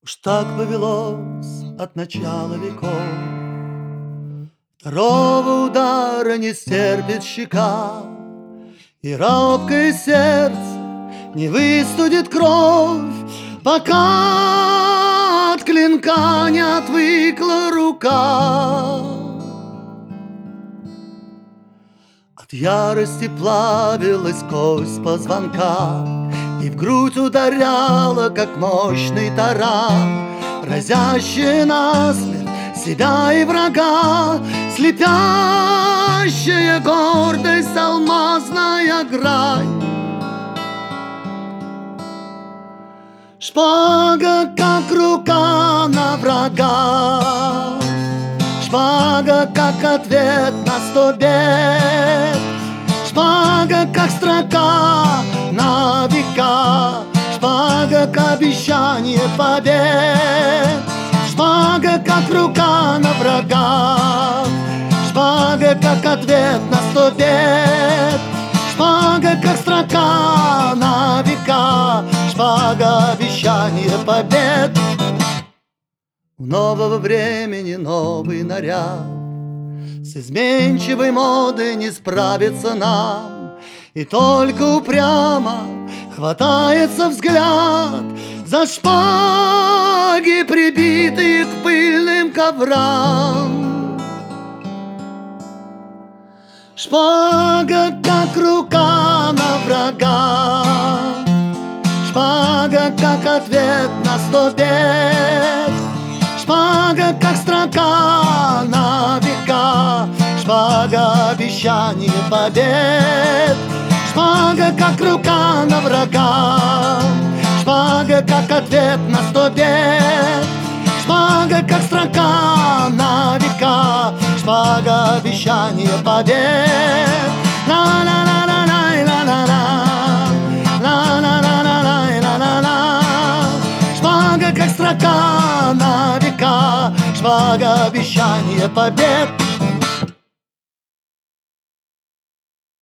Уж так повелось от начала веков, второго удара не стерпит щека, и робкое сердце не выстудит кровь, пока от клинка не отвыкла рука. От ярости плавилась кость позвонка, и в грудь ударяла, как мощный таран, разящая насмерть себя и врага, слепящая гордость, алмазная грань. Шпага, как рука на врага, шпага, как ответ на 100 бед, шпага, как строка на века, шпага, как обещание побед, шпага, как рука на врага, шпага, как ответ на 100 бед, шпага, как строка на века, шпага, обещание побед. У нового времени новый наряд, с изменчивой модой не справится нам, и только упрямо хватается взгляд за шпаги, прибитые к пыльным коврам. Шпага, как рука на врага, шпага, как ответ на 100 бед, шпага, как строка на века, шпага, обещание побед, шпага, как рука на врага, шпага, как ответ на 100 бед, шпага, как строка на века, шпага, обещание побед. Шпага, как строка на века, шпага, обещание побед.